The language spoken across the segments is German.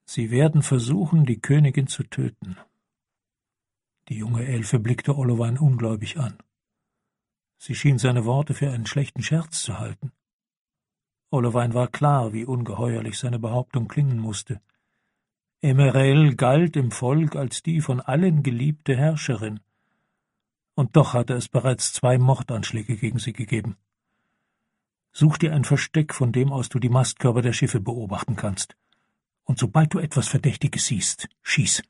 »Sie werden versuchen, die Königin zu töten.« Die junge Elfe blickte Ollwein ungläubig an. Sie schien seine Worte für einen schlechten Scherz zu halten. Ollwein war klar, wie ungeheuerlich seine Behauptung klingen musste. Emerelle galt im Volk als die von allen geliebte Herrscherin. Und doch hatte es bereits 2 Mordanschläge gegen sie gegeben. »Such dir ein Versteck, von dem aus du die Mastkörper der Schiffe beobachten kannst. Und sobald du etwas Verdächtiges siehst, schieß.«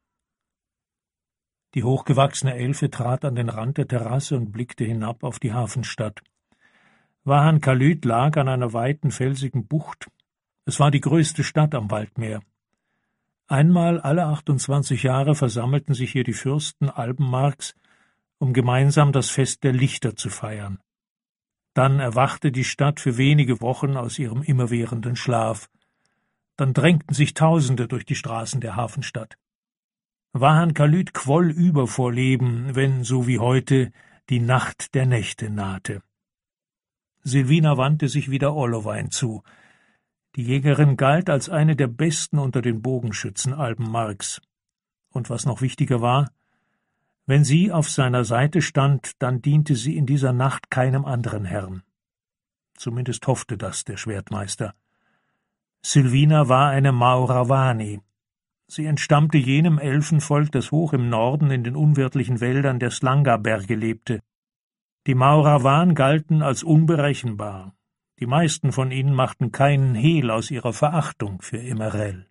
Die hochgewachsene Elfe trat an den Rand der Terrasse und blickte hinab auf die Hafenstadt. Vahan Kalyt lag an einer weiten, felsigen Bucht. Es war die größte Stadt am Waldmeer. Einmal alle 28 Jahre versammelten sich hier die Fürsten Albenmarks, um gemeinsam das Fest der Lichter zu feiern. Dann erwachte die Stadt für wenige Wochen aus ihrem immerwährenden Schlaf. Dann drängten sich Tausende durch die Straßen der Hafenstadt. Vahan Kalyt quoll über vor Leben, wenn, so wie heute, die Nacht der Nächte nahte. Sylvina wandte sich wieder Ollwein zu. Die Jägerin galt als eine der besten unter den Bogenschützen Albenmarks. Und was noch wichtiger war, wenn sie auf seiner Seite stand, dann diente sie in dieser Nacht keinem anderen Herrn. Zumindest hoffte das der Schwertmeister. Sylvina war eine Mauravani. Sie entstammte jenem Elfenvolk, das hoch im Norden in den unwirtlichen Wäldern der Slanga-Berge lebte. Die Mauravan galten als unberechenbar. Die meisten von ihnen machten keinen Hehl aus ihrer Verachtung für Emerelle.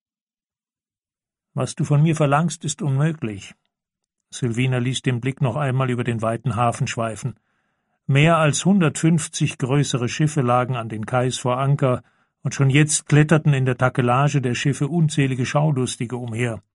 »Was du von mir verlangst, ist unmöglich.« Sylvina ließ den Blick noch einmal über den weiten Hafen schweifen. Mehr als 150 größere Schiffe lagen an den Kais vor Anker, und schon jetzt kletterten in der Takelage der Schiffe unzählige Schaulustige umher.